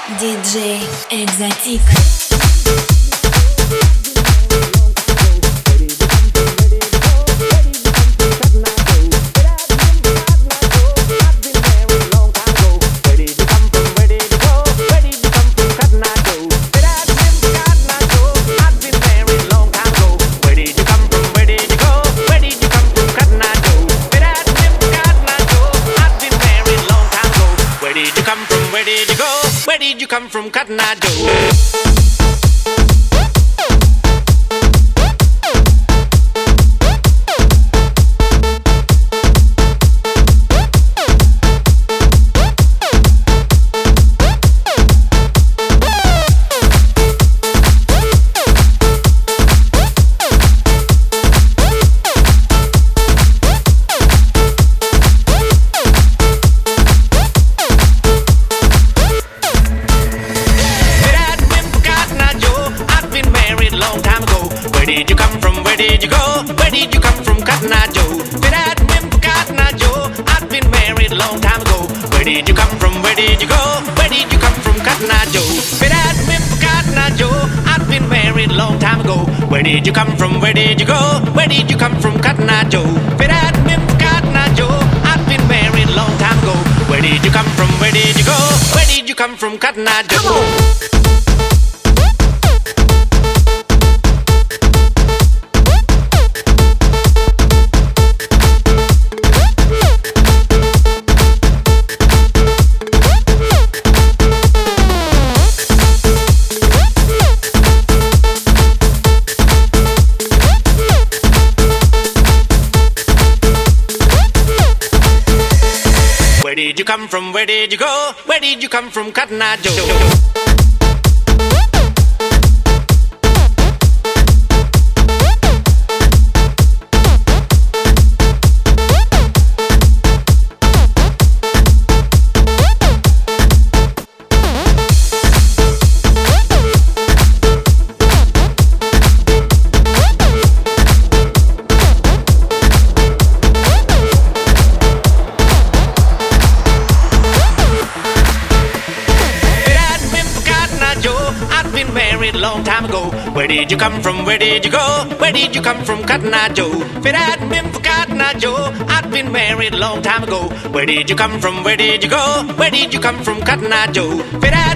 DJ Exotic. Come from Cotton Eye Joe. Where did you come from? Where did you go? Where did you come from, Cotton Eye Joe? Fit at me, Cotton Eye Joe. I've been married a long time ago. Where did you come from? Where did you go? Where did you come from, Cotton Eye Joe? Where did you come from? Where did you go? Where did you come from, Cotton Eye Joe? Long time ago. Where did you come from? Where did you go? Where did you come from, Cotton Eye Joe? Fit at me for Cotton Eye Joe. I've been married a long time ago. Where did you come from? Where did you go? Where did you come from, Cotton Eye Joe? Fit at